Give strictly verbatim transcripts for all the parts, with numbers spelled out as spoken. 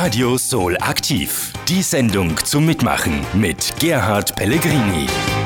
Radio Soul aktiv. Die Sendung zum Mitmachen mit Gerhard Pellegrini.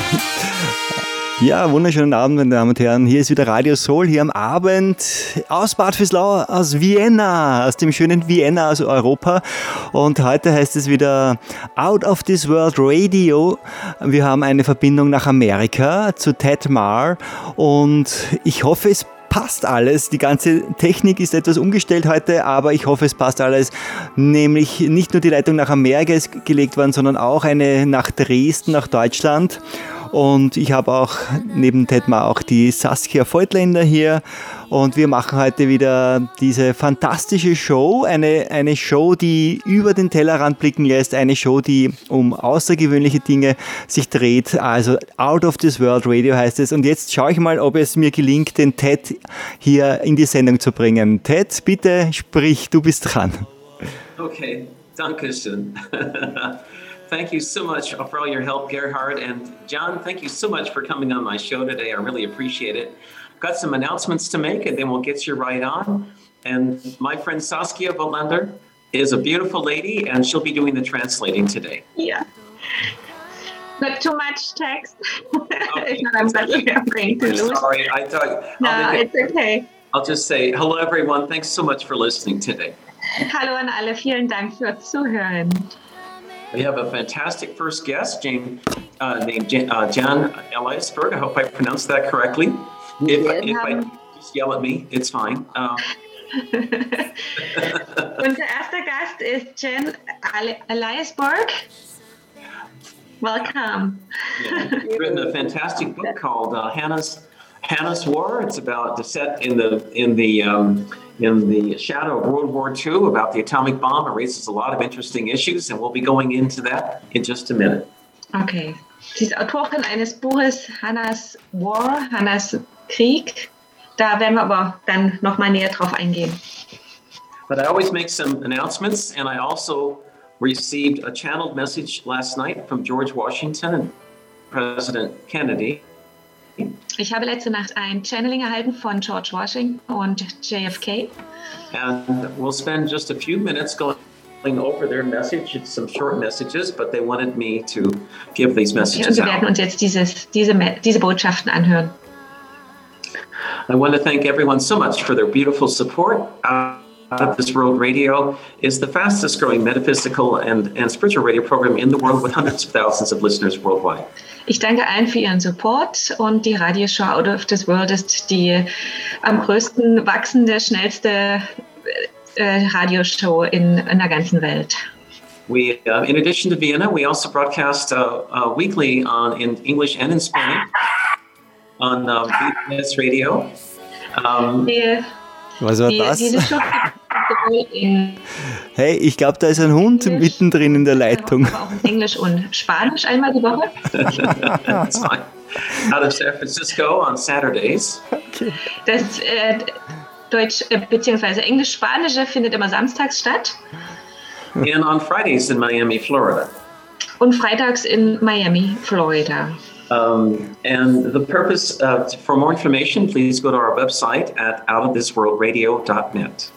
Ja, wunderschönen Abend, meine Damen und Herren. Hier ist wieder Radio Soul, hier am Abend aus Bad Visslau, aus Vienna, aus dem schönen Vienna, aus Europa. Und heute heißt es wieder Out of this World Radio. Wir haben eine Verbindung nach Amerika zu Ted Mahr und ich hoffe, es passt alles. Die ganze Technik ist etwas umgestellt heute, aber ich hoffe, es passt alles. Nämlich nicht nur die Leitung nach Amerika ist gelegt worden, sondern auch eine nach Dresden, nach Deutschland. Und ich habe auch neben Ted Mahr auch die Saskia Voigtländer hier. Und wir machen heute wieder diese fantastische Show. Eine, eine Show, die über den Tellerrand blicken lässt. Eine Show, die um außergewöhnliche Dinge sich dreht. Also Out of this World Radio heißt es. Und jetzt schaue ich mal, ob es mir gelingt, den Ted hier in die Sendung zu bringen. Ted, bitte sprich, du bist dran. Okay, danke schön. Thank you so much for all your help, Gerhard. And John, thank you so much for coming on my show today. I really appreciate it. I've got some announcements to make, and then we'll get you right on. And my friend Saskia Voigtländer is a beautiful lady, and she'll be doing the translating today. Yeah. Not too much text. Okay. I'm, I'm going to lose. Sorry, I thought... No, I'll it's it, okay. I'll just say, hello everyone, thanks so much for listening today. Hallo an alle, vielen Dank fürs Zuhören. We have a fantastic first guest, Jane, uh, named Jan, uh, Jan Eliasberg. I hope I pronounced that correctly. If, yeah, if I just yell at me, it's fine. Uh, Unser erster Gast ist Jan Eliasberg. Welcome. Yeah, he's written a fantastic book called uh, Hannah's Hannah's War. It's about the set in the in the um, in the shadow of World War Two, about the atomic bomb. It raises a lot of interesting issues, and we'll be going into that in just a minute. Okay. Sie ist Autorin eines Buches Hannah's War, Hannahs Krieg. Da werden wir aber dann nochmal näher drauf eingehen. But I always make some announcements, and I also received a channeled message last night from George Washington and President Kennedy. Ich habe letzte Nacht ein Channeling erhalten von George Washington und J F K. And we'll spend just a few minutes going over their message. It's some short messages, but they wanted me to give these messages Und wir werden out. uns jetzt dieses, diese, diese Botschaften anhören. I want to thank everyone so much for their beautiful support. Out of this World Radio is the fastest growing metaphysical and, and spiritual radio program in the world with hundreds of thousands of listeners worldwide. Ich danke allen für Ihren Support und die Radioshow Out of this World ist die am größten wachsende, schnellste äh, Radioshow in, in der ganzen Welt. We, uh, in addition to Vienna, we also broadcast uh, uh, weekly on in English and in Spanish on uh, B S Radio. Um, die, Was war die, das? Diese Show gibt in Hey, ich glaube, da ist ein Hund mittendrin in der Leitung. aber auch in Englisch und Spanisch einmal die Woche. That's fine. Out of San Francisco on Saturdays. Okay. Das äh, Deutsch äh, bzw. Englisch-Spanische findet immer samstags statt And on Fridays in Miami, Florida. und freitags in Miami, Florida. Um, and the purpose, uh, for more information, please go to our website at out of this world radio dot net.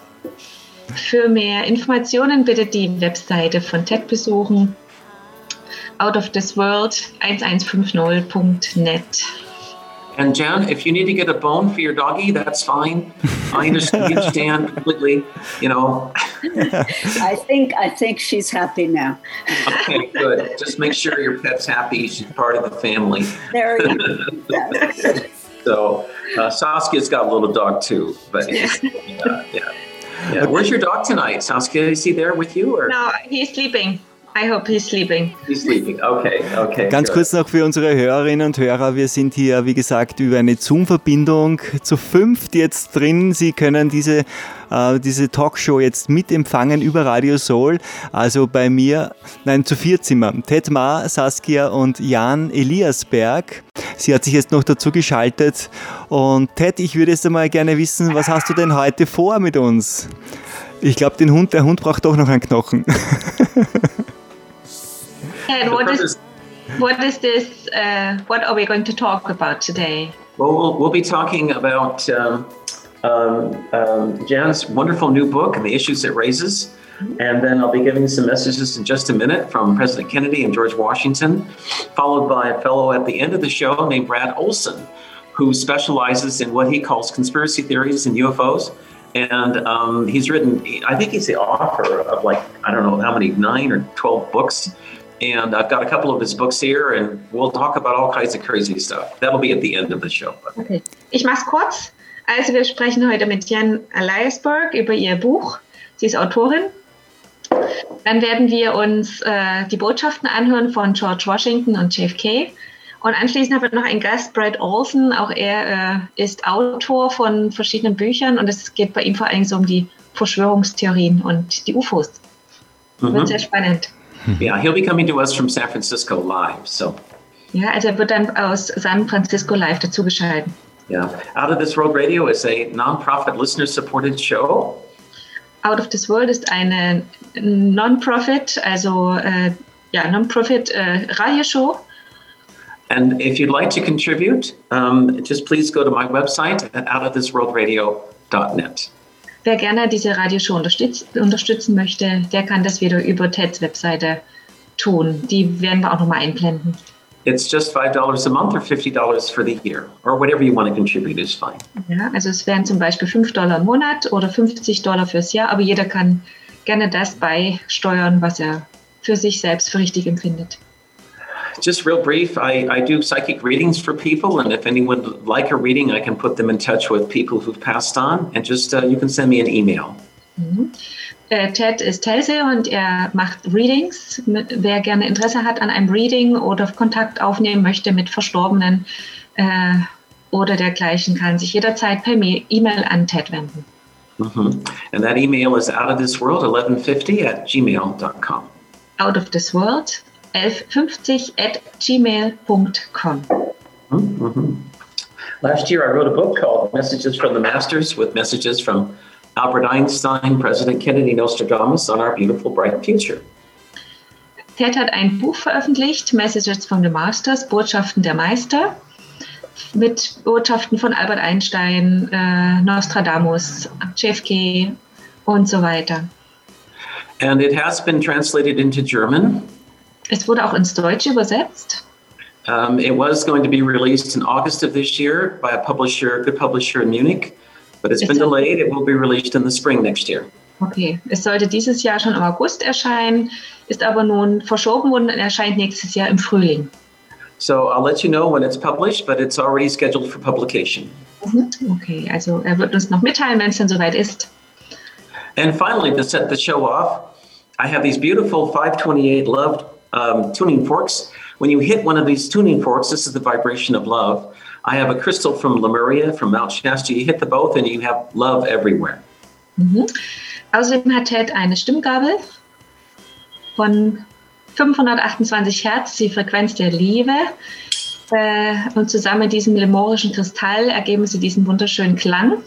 Für mehr Informationen bitte die Webseite von Ted besuchen. out of this world eleven fifty Punkt net. And Jan, if you need to get a bone for your doggy, that's fine. I understand completely, you know. I think I think she's happy now. Okay, good. Just make sure your pet's happy. She's part of the family. There you go. So uh, Saskia's got a little dog too, but yeah, yeah. yeah. Where's your dog tonight, Saskia? Is he there with you? Or? No, he's sleeping. I hope he's sleeping. He's sleeping. Okay, okay. Ganz good. kurz noch für unsere Hörerinnen und Hörer. Wir sind hier, wie gesagt, über eine Zoom-Verbindung zu fünft jetzt drin. Sie können diese, äh, diese Talkshow jetzt mitempfangen über Radio Soul. Also bei mir, nein, zu viert sind wir. Ted Mahr, Saskia und Jan Eliasberg. Sie hat sich jetzt noch dazu geschaltet. Und Ted, ich würde jetzt einmal gerne wissen, was hast du denn heute vor mit uns? Ich glaube, den Hund, der Hund braucht doch noch einen Knochen. And what is what is this? Uh, what are we going to talk about today? Well, we'll, we'll be talking about um, um, um, Jan's wonderful new book and the issues it raises. And then I'll be giving some messages in just a minute from President Kennedy and George Washington, followed by a fellow at the end of the show named Brad Olson, who specializes in what he calls conspiracy theories and U F Os. And um, he's written, I think he's the author of like, I don't know how many, nine or twelve books. And I've got a couple of his books here, and we'll talk about all kinds of crazy stuff. That'll be at the end of the show. Okay. Ich mach's kurz. Also wir sprechen heute mit Jen Eliasberg über ihr Buch. Sie ist Autorin. Dann werden wir uns äh, die Botschaften anhören von George Washington und J F K. Und anschließend haben wir noch einen Gast, Brad Olson. Auch er äh, ist Autor von verschiedenen Büchern. Und es geht bei ihm vor allem so um die Verschwörungstheorien und die U F Os. Mhm. Wird sehr spannend. Yeah, he'll be coming to us from San Francisco live. So. Ja, also er wird dann aus San Francisco live dazugeschaltet. Yeah, Out of This World Radio is a non-profit listener-supported show. Out of This World ist eine Non-Profit, also äh, ja, Non-Profit äh, Radioshow. And if you'd like to contribute, um, just please go to my website at out of this world radio dot net. Wer gerne diese Radioshow unterstütz- unterstützen möchte, der kann das wieder über Teds Webseite tun. Die werden wir auch nochmal einblenden. It's just five dollars a month or fifty dollars for the year, or whatever you want to contribute is fine. Ja, also es wären zum Beispiel fünf Dollar im Monat oder fünfzig Dollar fürs Jahr, aber jeder kann gerne das beisteuern, was er für sich selbst für richtig empfindet. Just real brief, I, I do psychic readings for people, and if anyone would like a reading, I can put them in touch with people who've passed on, and just uh, you can send me an email. Mhm. Äh, Ted ist Hellseher und er macht Readings. Wer gerne Interesse hat an einem Reading oder Kontakt aufnehmen möchte mit Verstorbenen äh, oder dergleichen, kann sich jederzeit per E-Mail an Ted wenden. Mm-hmm. And that email is outofthisworld eleven fifty at gmail dot com. Out of this world elf fünfzig at gmail dot com. Mm-hmm. Last year I wrote a book called Messages from the Masters, with messages from Albert Einstein, President Kennedy, Nostradamus on our beautiful, bright future. Ted hat ein Buch veröffentlicht, Messages from the Masters, Botschaften der Meister, mit Botschaften von Albert Einstein, äh, Nostradamus, J F K und so weiter. And it has been translated into German. Es wurde auch ins Deutsche übersetzt. Um, it was going to be released in August of this year by a publisher, good publisher in Munich, but it's been delayed. It will be released in the spring next year. Okay, es sollte dieses Jahr schon im August erscheinen, ist aber nun verschoben worden und erscheint nächstes Jahr im Frühling. So I'll let you know when it's published, but it's already scheduled for publication. Okay, also er wird uns noch mitteilen, wenn es dann soweit ist. And finally, to set the show off, I have these beautiful five twenty-eight loved um, tuning forks. When you hit one of these tuning forks, this is the vibration of love. I have a crystal from Lemuria, from Mount Shasta. You hit the both and you have love everywhere. Mhm. Außerdem hat Ted eine Stimmgabel von fünfhundertachtundzwanzig Hertz, die Frequenz der Liebe. Äh, und zusammen mit diesem lemurischen Kristall ergeben sie diesen wunderschönen Klang.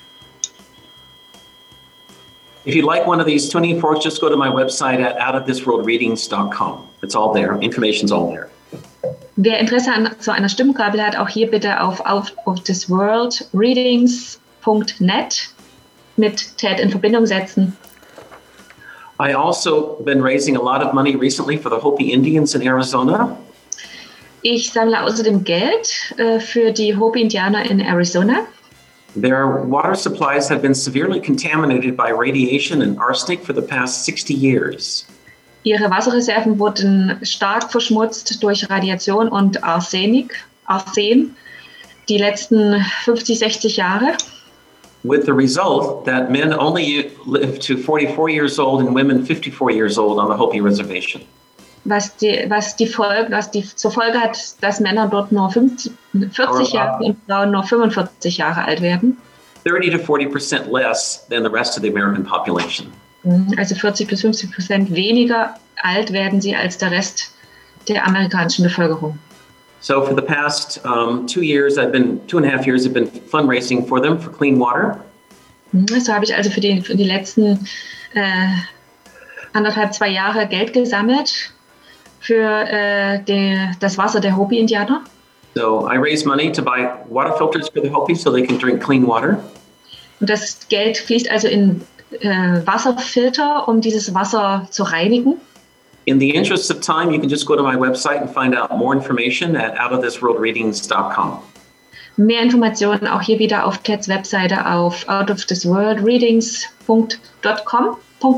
If you'd like one of these tuning forks, just go to my website at out of this world readings dot com. It's all there. Information's all there. Wer Interesse an so einer Stimmgabel hat, auch hier bitte auf out of this world readings dot net mit Ted in Verbindung setzen. I also been raising a lot of money recently for the Hopi Indians in Arizona. Ich sammle außerdem Geld äh, für die Hopi-Indianer in Arizona. Their water supplies have been severely contaminated by radiation and arsenic for the past sixty years. Ihre Wasserreserven wurden stark verschmutzt durch Radiation und Arsenik, Arsen, die letzten fünfzig, sechzig Jahre. With the result that men only live to forty-four years old and women fifty-four years old on the Hopi Reservation. Was die, was die Folge, was die zur Folge hat, dass Männer dort nur fünfzig, vierzig Jahre und Frauen nur fünfundvierzig Jahre alt werden. thirty to forty percent less than the rest of the American population. Also vierzig bis fünfzig Prozent weniger alt werden sie als der Rest der amerikanischen Bevölkerung. So for the past um, two years, I've been, two and a half years, I've been fundraising for them for clean water. So habe ich also für die, für die letzten äh, anderthalb, zwei Jahre Geld gesammelt für äh, die, das Wasser der Hopi-Indianer. So I raise money to buy water filters for the Hopi so they can drink clean water. Und das Geld fließt also in äh, Wasserfilter, um dieses Wasser zu reinigen. In the interest of time, you can just go to my website and find out more information at out of this world readings dot com. Mehr Informationen auch hier wieder auf Teds Webseite auf out of this world readings dot com.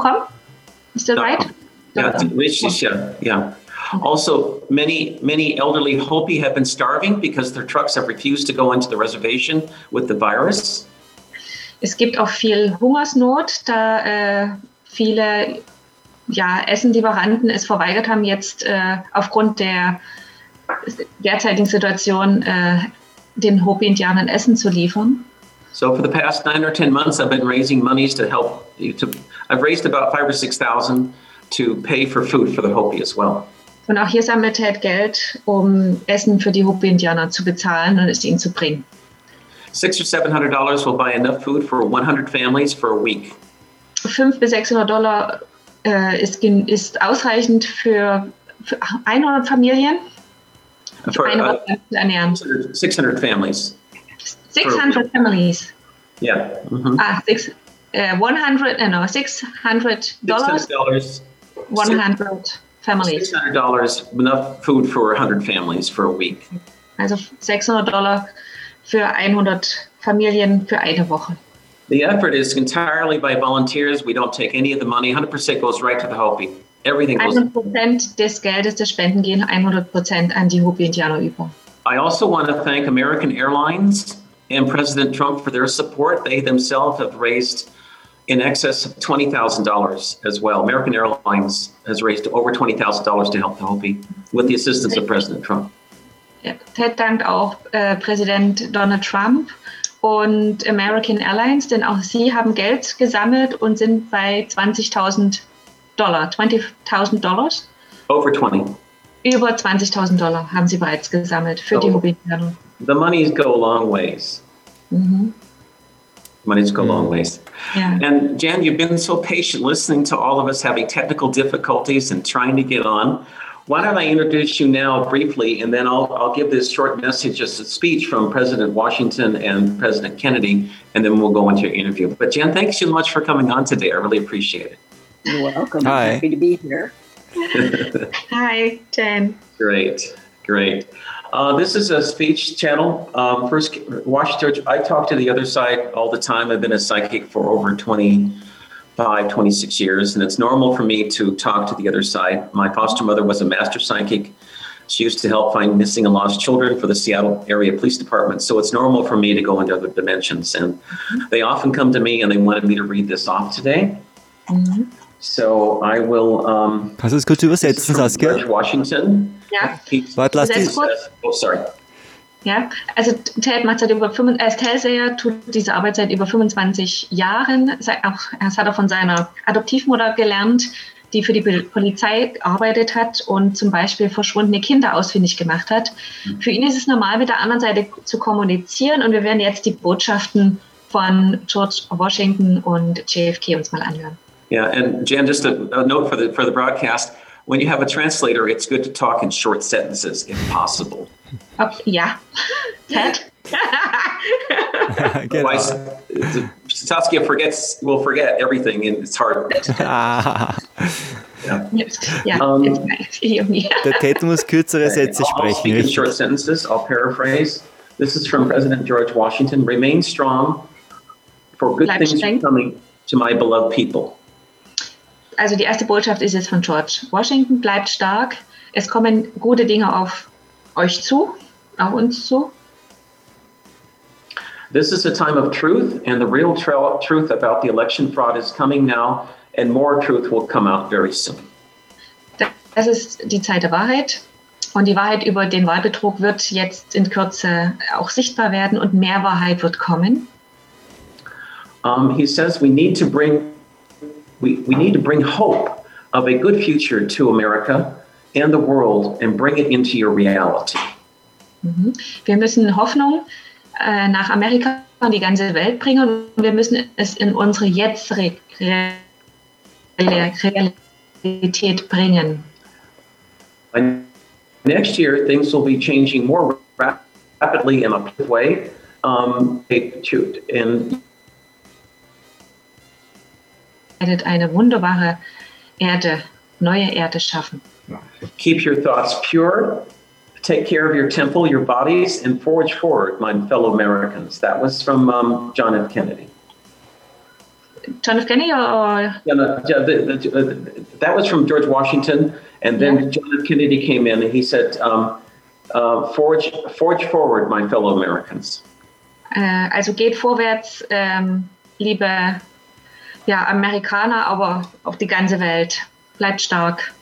Is that right? Yeah, richtig, yeah, yeah. Also, many, many elderly Hopi have been starving because their trucks have refused to go into the reservation with the virus. Es gibt auch viel Hungersnot, da äh, viele ja, Essenlieferanten es verweigert haben, jetzt äh, aufgrund der derzeitigen Situation äh, den Hopi-Indianern Essen zu liefern. So for the past nine or ten months, I've been raising monies to help. To, I've raised about five or six thousand to pay for food for the Hopi as well. Und auch hier sammelt Ted Geld, um Essen für die Hopi-Indianer zu bezahlen und es ihnen zu bringen. Six or seven hundred dollars will buy enough food for one hundred families for a week. Fünf bis sechshundert Dollar äh, ist, ist ausreichend für, für hundert Familien, For, eine uh, Woche zu ernähren. six hundred families. sixhundred families. Yeah. Mm-hmm. Ah, six, uh, one hundred, no, six hundred dollars. one hundred families. six hundred dollars, enough food for one hundred families for a week. Also sechshundert Dollar für hundert Familien für eine Woche. The effort is entirely by volunteers. We don't take any of the money. one hundred percent goes right to the Hopi. Everything goes. hundert Prozent des Geldes, des Spenden gehen hundert Prozent an die Hopi-Indianer über. I also want to thank American Airlines and President Trump for their support. They themselves have raised in excess of twenty thousand dollars as well. American Airlines has raised over twenty thousand dollars to help the Hopi with the assistance of President Trump. Ja, Ted dankt auch äh, Präsident Donald Trump und American Airlines, denn auch sie haben Geld gesammelt und sind bei zwanzigtausend Dollar, twenty-thousand Dollars. Over twenty. Über zwanzigtausend Dollar haben sie bereits gesammelt für so, die Hopi-Indianer. The monies go a long ways. Mhm. Monies go a long ways. Yeah. And Jan, you've been so patient listening to all of us having technical difficulties and trying to get on. Why don't I introduce you now briefly, and then I'll, I'll give this short message as a speech from President Washington and President Kennedy, and then we'll go into your interview. But Jan, thanks so much for coming on today. I really appreciate it. You're welcome. Hi. I'm happy to be here. Hi, Jan. Great, great. Uh, this is a speech channel. Um, first, Washington, I talk to the other side all the time. I've been a psychic for over twenty-five, twenty-six years, and it's normal for me to talk to the other side. My foster mother was a master psychic. She used to help find missing and lost children for the Seattle area police department. So it's normal for me to go into other dimensions. And they often come to me and they wanted me to read this off today. Mhm. So I will. Um, Kannst du das kurz übersetzen, Saskia? George Washington. Ja. Warte, lass Übersetz die. kurz. Oh, sorry. Ja, also Ted macht seit über fünf, als Hellseher tut diese Arbeit seit über fünfundzwanzig Jahren. Auch, das hat er von seiner Adoptivmutter gelernt, die für die Polizei gearbeitet hat und zum Beispiel verschwundene Kinder ausfindig gemacht hat. Für ihn ist es normal, mit der anderen Seite zu kommunizieren, und wir werden jetzt die Botschaften von George Washington und J F K uns mal anhören. Yeah, and Jan, just a, a note for the for the broadcast: when you have a translator, it's good to talk in short sentences, if possible. Okay, ja, Ted. Genau. Otherwise, Saskia forgets will forget everything, and it's hard. Ah, Yeah. Ja, Um, jetzt hier mir. der Ted muss kürzere Sätze I'll sprechen, speak in richtig? short sentences. I'll paraphrase. This is from President George Washington. Remain strong, for good Bleib things streng. are coming to my beloved people. Also die erste Botschaft ist jetzt von George Washington: Bleibt stark, es kommen gute Dinge auf euch zu, auf uns zu. This is a time of truth, and the real tra- truth about the election fraud is coming now, and more truth will come out very soon. Das ist die Zeit der Wahrheit, und die Wahrheit über den Wahlbetrug wird jetzt in Kürze auch sichtbar werden, und mehr Wahrheit wird kommen. Um, he says we need to bring we, we need to bring hope of a good future to America and the world, and bring it into your reality. Mhm. Wir müssen Hoffnung äh, nach Amerika und die ganze Welt bringen, und wir müssen es in unsere jetzige Realität bringen. And next year, things will be changing more rap- rapidly in a positive way. Um, and werdet eine wunderbare Erde, neue Erde schaffen. Keep your thoughts pure. Take care of your temple, your bodies, and forge forward, my fellow Americans. That was from um, John F. Kennedy. John F. Kennedy or? Yeah, no, the, the, uh, that was from George Washington, and then yeah. John F. Kennedy came in and he said, um, uh, forge, forge forward, my fellow Americans. Äh, also geht vorwärts, ähm, liebe ja, Amerikaner, aber auch die ganze Welt. Bleibt stark.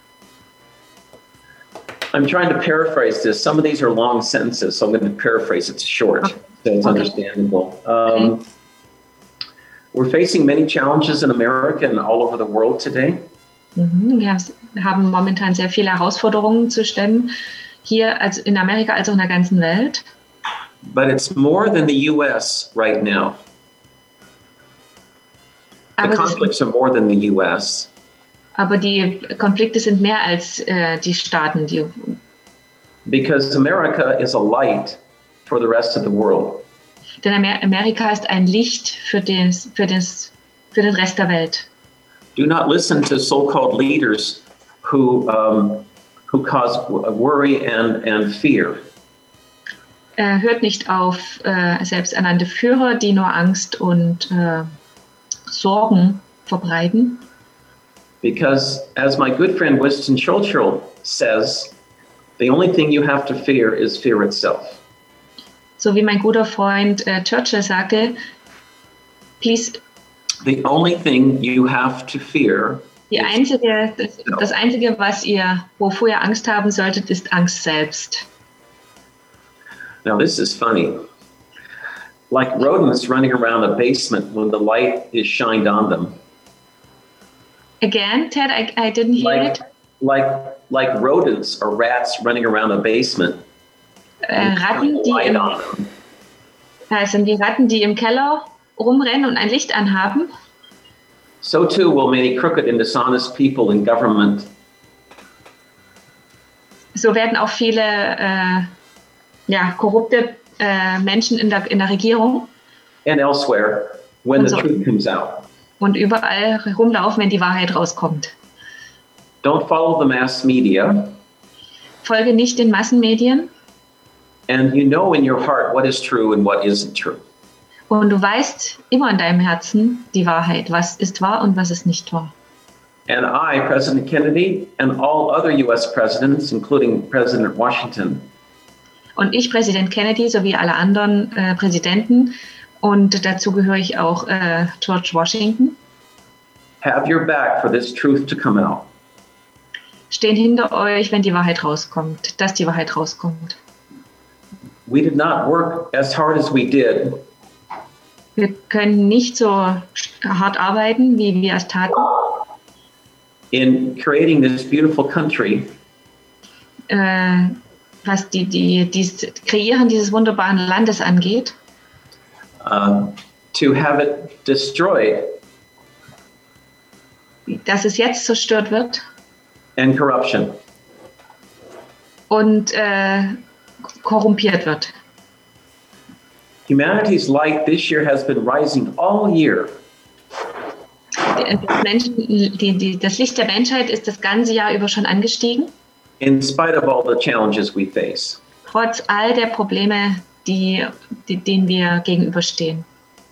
I'm trying to paraphrase this. Some of these are long sentences, so I'm going to paraphrase. It's short, okay. so it's okay. understandable. Um, okay. We're facing many challenges in America and all over the world today. Mhm. Wir haben momentan sehr viele Herausforderungen zu stemmen, hier als in Amerika als auch in der ganzen Welt. But it's more than the U S right now. The Aber conflicts are more than the U S. Aber die Konflikte sind mehr als äh, die Staaten. Die Because America is a light for the rest of the world. Denn Amer- Amerika ist ein Licht für, des, für, des, für den Rest der Welt. Do not listen to so-called leaders who um, who cause worry and, and fear. Äh, hört nicht auf äh, selbsternannte Führer, die nur Angst und äh, Sorgen verbreiten. Because, as my good friend Winston Churchill says, the only thing you have to fear is fear itself. So wie mein guter Freund äh, Churchill sagte, please. The only thing you have to fear. Die einzige, das, das einzige, was ihr, wovor ihr Angst haben solltet, ist Angst selbst. Now this is funny. Like rodents running around a basement when the light is shined on them. Again, Ted, I, I didn't hear like, it. Like, like rodents or rats running around a basement. Äh, Ratten, die im, das sind die Ratten, die im Keller rumrennen und ein Licht anhaben. So too will many crooked and dishonest people in government. So werden auch viele äh, ja, korrupte äh, Menschen in der, in der Regierung and elsewhere when und the so. truth comes out. Und überall rumlaufen, wenn die Wahrheit rauskommt. Don't follow the mass media. Folge nicht den Massenmedien. And you know in your heart what is true and what isn't true. Und du weißt immer in deinem Herzen die Wahrheit, was ist wahr und was ist nicht wahr. And I, President Kennedy, and all other U S presidents, including President Washington, und ich, Präsident Kennedy, sowie alle anderen äh, Präsidenten, und dazu gehöre ich auch äh, George Washington, have your back for this truth to come out. Stehen hinter euch, wenn die Wahrheit rauskommt, dass die Wahrheit rauskommt. We did not work as hard as we did. Wir können nicht so hart arbeiten, wie wir es taten. In creating this beautiful country. Äh, was die, die, dies Kreieren dieses wunderbaren Landes angeht. Uh, to have it destroyed. Dass es jetzt zerstört wird. And corruption. Und äh, korrumpiert wird. Humanity's light this year has been rising all year. Menschen, die, die, das Licht der Menschheit ist das ganze Jahr über schon angestiegen. In spite of all the challenges we face. Trotz all der Probleme, die, die, denen wir gegenüberstehen.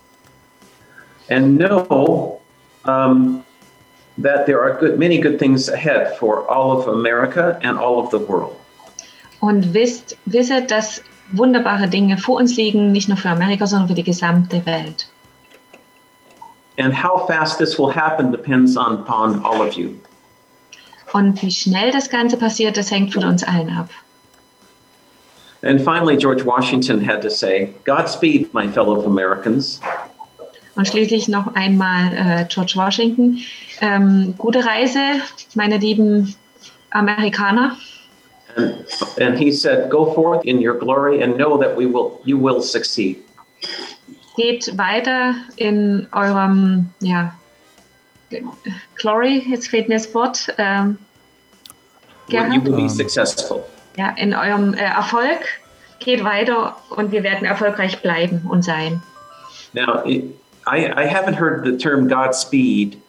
And know um, that there are good, many good things ahead for all of America and all of the world. Und wisst, wisset, dass wunderbare Dinge vor uns liegen, nicht nur für Amerika, sondern für die gesamte Welt. And how fast this will happen depends on, upon all of you. Und wie schnell das Ganze passiert, das hängt von uns allen ab. And finally, George Washington had to say, Godspeed, my fellow Americans. Und schließlich noch einmal äh, George Washington. Ähm, gute Reise, meine lieben Amerikaner. And, and he said, go forth in your glory and know that we will, you will succeed. Geht weiter in eurem, ja, Glory, jetzt fehlt mir das Wort. Ähm, You will be successful. Ja, in eurem äh, Erfolg. Geht weiter und wir werden erfolgreich bleiben und sein. Now, I, I haven't heard the term Godspeed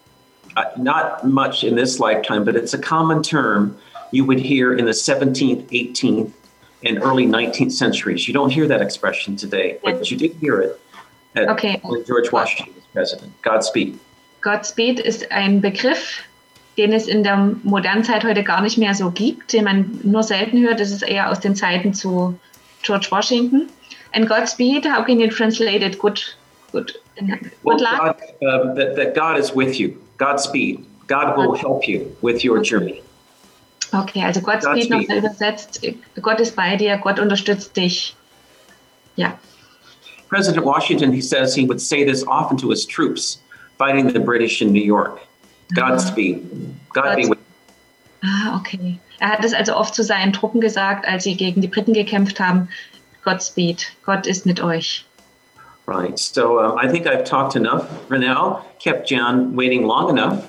uh, not much in this lifetime, but it's a common term you would hear in the seventeenth, eighteenth, and early nineteenth centuries. You don't hear that expression today, but you did hear it at Okay. when George Washington was president. Godspeed. Godspeed ist ein Begriff, den es in der modernen Zeit heute gar nicht mehr so gibt, den man nur selten hört. Das ist eher aus den Zeiten zu George Washington. And Godspeed, how can you translate it? Good, good, Well, good luck? God, uh, that, that God is with you. Godspeed. God will help you with your journey. Okay, also Godspeed noch Godspeed. übersetzt. Gott ist bei dir, Gott unterstützt dich. Ja. President Washington, he says he would say this often to his troops fighting the British in New York. Godspeed. God be with you. Ah, okay. Er hat es also oft zu seinen Truppen gesagt, als sie gegen die Briten gekämpft haben. Godspeed, Gott ist mit euch. Right. So um, I think I've talked enough for now. Kept John waiting long enough.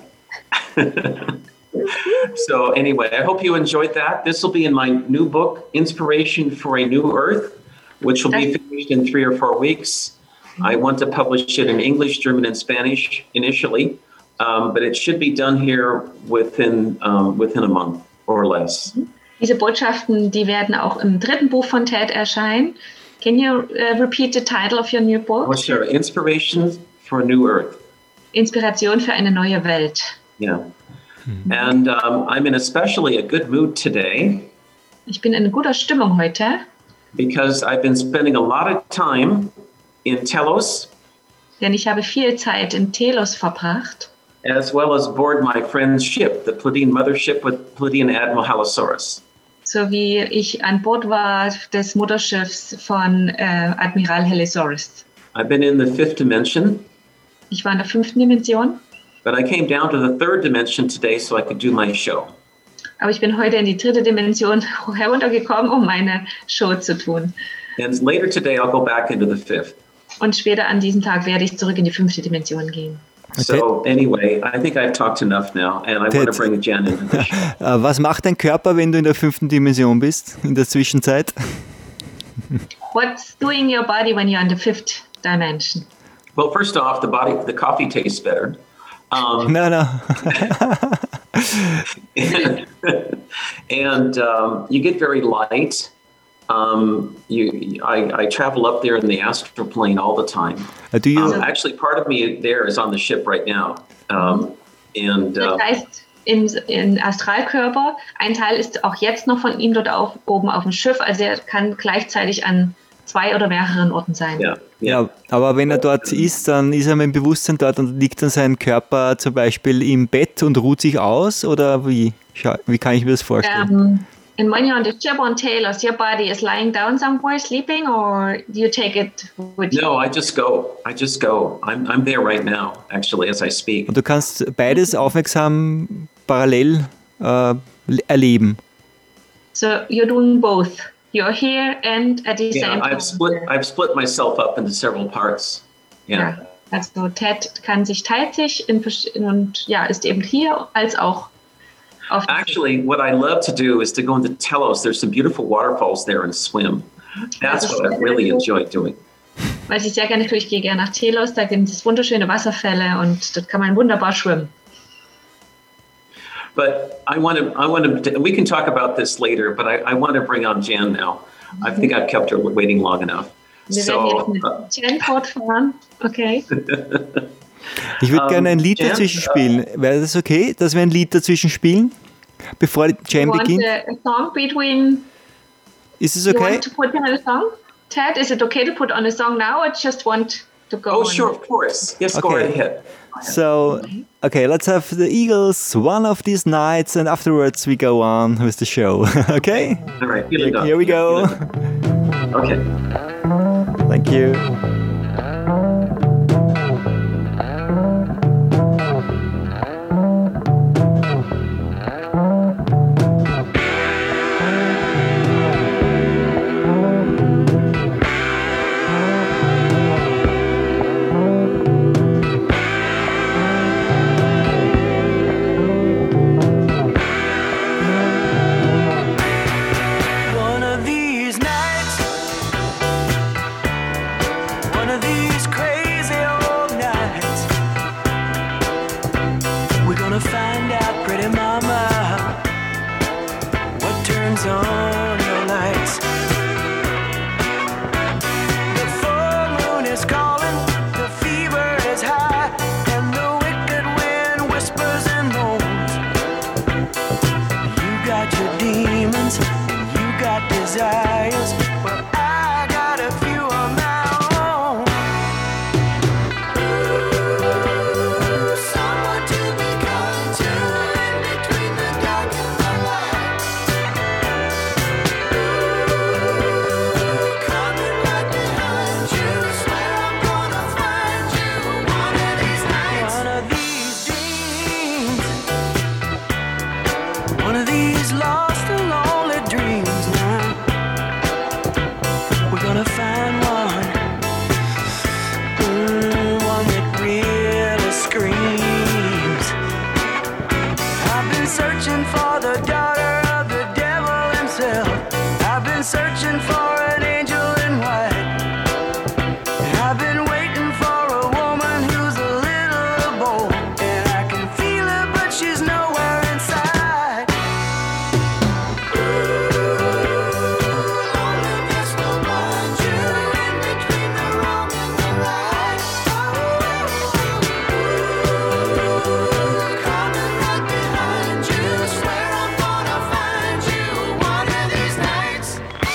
So anyway, I hope you enjoyed that. This will be in my new book, Inspiration for a New Earth, which will be finished in three or four weeks. I want to publish it in English, German, and Spanish initially, um, but it should be done here within um, within a month or less. Diese Botschaften, die werden auch im dritten Buch von Ted erscheinen. Can you uh, repeat the title of your new book? Well, sure. Inspiration for a New Earth. Inspiration für eine neue Welt. Yeah. And um, I'm in especially a good mood today Ich bin in guter Stimmung heute, because I've been spending a lot of time in Telos, denn ich habe viel Zeit in Telos verbracht, as well as aboard my friend's ship, the Pleiadian mothership with Pleiadian Admiral Halosaurus. so wie ich an Bord war des Mutterschiffs von äh, Admiral Helisaurus. I've been in the fifth dimension, Ich war in der fünften Dimension, but I came down to the third dimension today so I could do my show. aber ich bin heute in die dritte Dimension heruntergekommen, um meine Show zu tun. And later today, I'll go back into the fifth. Und später an diesem Tag werde ich zurück in die fünfte Dimension gehen. So anyway, I think I've talked enough now, and I want to Ted. bring Jen into the show. Äh, Was macht dein Körper, wenn du in der fünften Dimension bist, in der Zwischenzeit? What's doing your body when you're in the fifth dimension? Well, first off, the body, the coffee tastes better. Um, Nein, nein. and and um, you get very light. Um, you, I, I travel up there in the astral plane all the time. Do you, Um, actually, part of me there is on the ship right now. Um, and uh, Das heißt, im, im Astralkörper, ein Teil ist auch jetzt noch von ihm dort auf, oben auf dem Schiff, also er kann gleichzeitig an zwei oder mehreren Orten sein. yeah, yeah. ja, aber wenn er dort ist, dann ist er mit dem Bewusstsein dort und liegt dann sein Körper zum Beispiel im Bett und ruht sich aus? Oder wie, Schau- wie kann ich mir das vorstellen? Um, and when you're on the ship on Talos, your body is lying down somewhere sleeping, or do you take it with you? No, I just go. I just go. I'm I'm there right now, actually, as I speak. Und du kannst beides aufmerksam parallel äh, erleben. So you're doing both. You're here and at the Yeah, same time. I've split. I've split myself up into several parts. Yeah. Ja, also Ted kann sich, teilt sich in, versch- und ja, ist eben hier als auch auf dem Actually, what I love to do is to go into Telos. There's some beautiful waterfalls there and swim. That's what I really enjoy doing. Weil ich sehr gerne tue, ich gehe gerne nach Telos, da gibt es wunderschöne Wasserfälle und dort kann man wunderbar schwimmen. But I want to. I want to. We can talk about this later. But I, I want to bring on Jan now. I think I've kept her waiting long enough. Wir So. werden jetzt uh, mit Jen fortfahren. Okay. Ich würde Ähm, gerne ein Lied Jan, dazwischen äh, spielen. Wäre das okay, dass wir ein Lied dazwischen spielen? Bevor die Jam You want beginnt? a, a song between, Ist es you okay? want to put on a song? Ted, is it okay to put on a song now or just want to go Oh, on? sure, of course. Yes, go Okay. right ahead. So, okay, let's have the Eagles one of these nights and afterwards we go on with the show. Okay? All right, feeling Here we go. Okay. Thank you. One of these nights, gonna find out, pretty mama, what turns on your lights. The full moon is calling, the fever is high, and the wicked wind whispers and moans. You got your demons, you got desires, but I got a few of my own. Ooh, someone to be kind to in between the dark and the light. Ooh, coming right behind you, swear I'm gonna find you one of these nights. One of these dreams, one of these lost and lonely dreams now. We're gonna find one, mm, one that really screams. I've been searching for the daughter of the devil himself. I've been searching for an angel in white. And I've been waiting for a woman who's a little bold. And I can feel her, but she's nowhere inside. Loneliness will bind you in between the wrong and the right. Coming right behind you, swear I'm gonna find you one of these nights.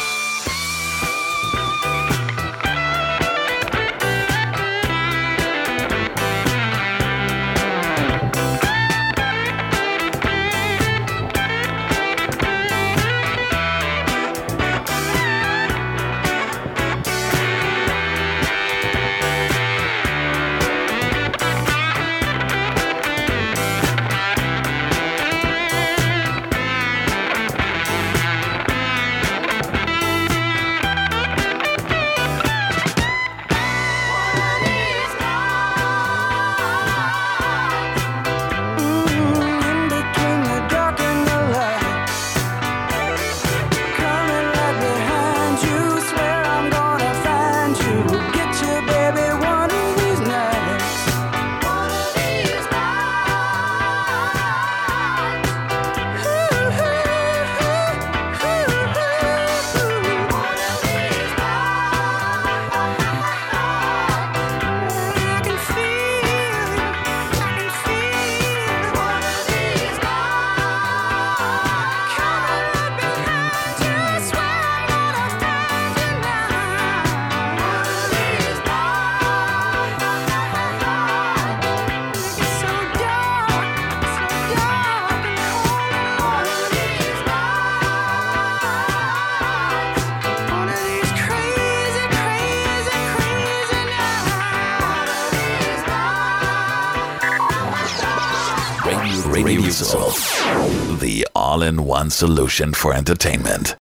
In between the dark and the light, coming right behind you, swear I'm gonna find you, get you, baby, one of these nights. One of these nights. One of these nights. I can feel it, I can feel it. One of these nights, coming right behind you, swear I'm gonna find you now. One of these nights, it's so dark, so dark and cold. One of these nights, one of these crazy, crazy, crazy nights. Radio, Radio Soul, the all-in-one solution for entertainment.